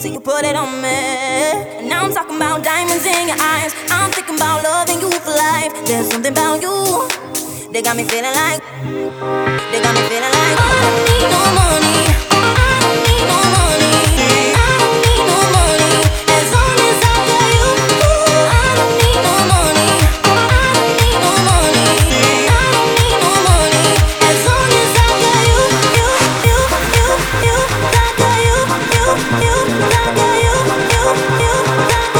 so you put it on me. And now I'm talking about diamonds in your eyes. I'm thinking about loving you for life. There's something about you they got me feeling like, they got me feeling like I don't need no money, I don't need no money, I don't need no money, as long as I got you. I don't need no money, I don't need no money, I don't need no money, as long as I got you, you, I got you, I got you, I got you, I got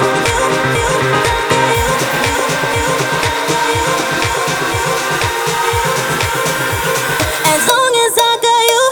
as long as I got you.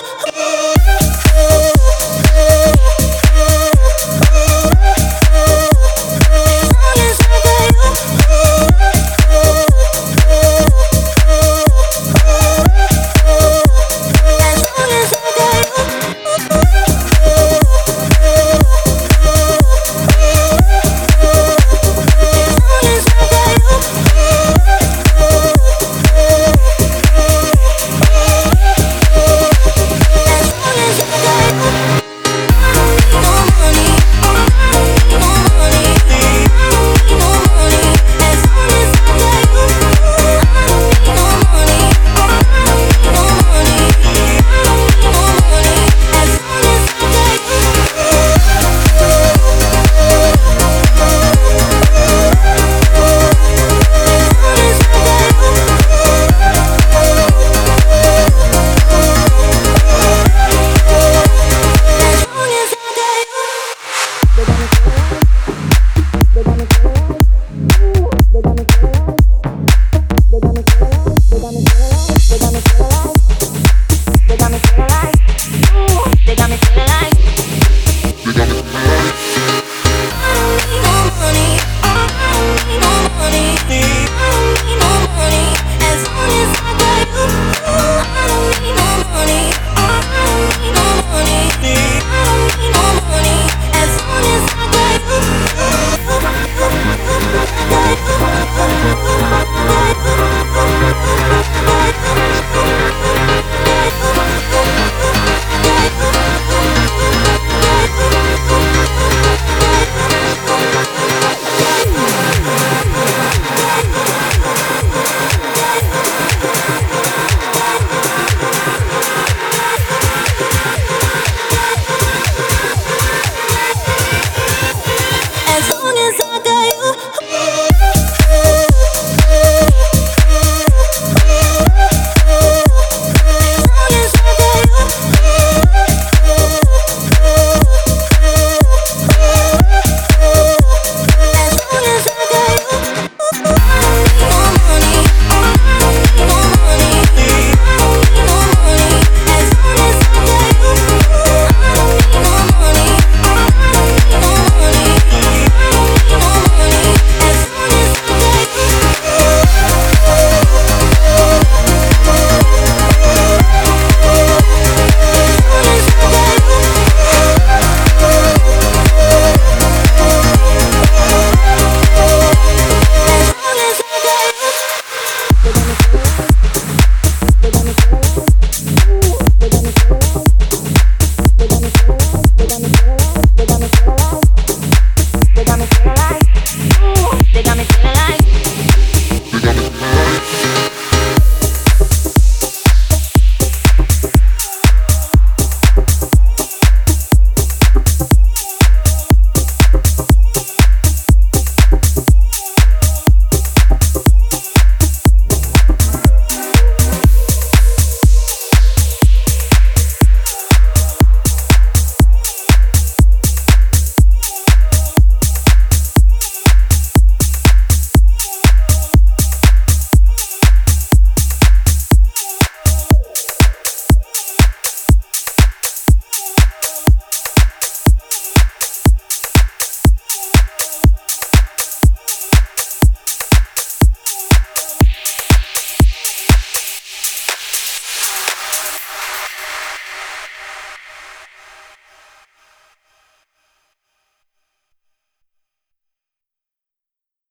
They got me feeling